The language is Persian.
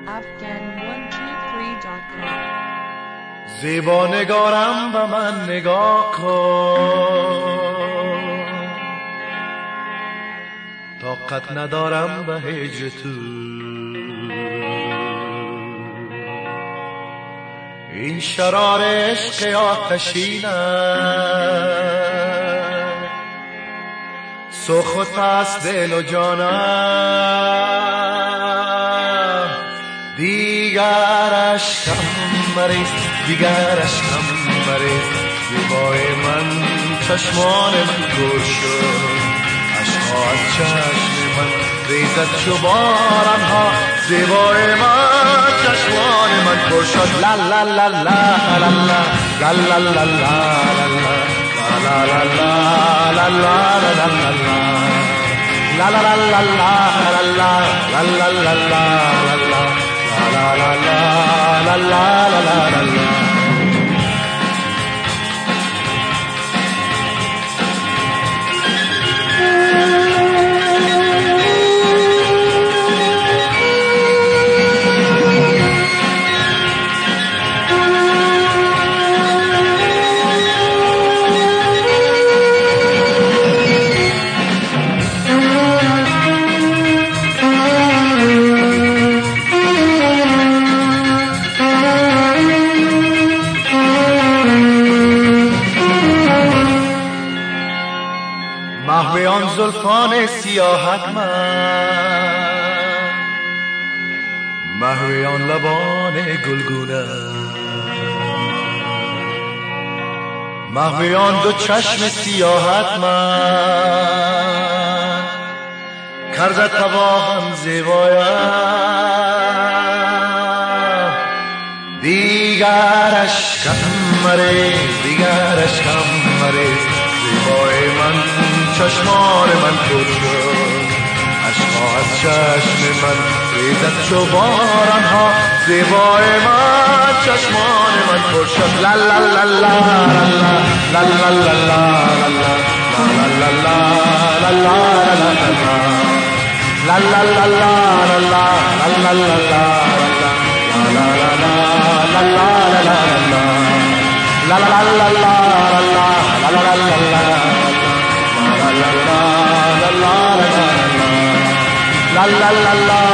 Afghan123.com. زیبا نگارم به من نگاه کن، طاقت ندارم به هجر تو. این شرار عشق آتشینه، سخت است دل و جانم، دیگر عشقم مریض، دیگر عشقم مریض. زیبای من چشمان من گل شد، عشقا از چشم من ریزد چو بارانها. زیبای من چشمان من پر شد. لا لا لا لا لا لا لا لا لا لا محو آن زلفان سیاهت من، محو آن لبان گلگونه، محو آن دو چشم سیاهت من، کرده تباهم زیبایم. دیگر عشقم مریض، دیگر عشقم مریض. زیبای من چشمان من پر شد، عشقا از چشم من ریزد چو بارانها. زیبای من چشمان من پر شد. لا لا لا لا لا لا لا لا la la la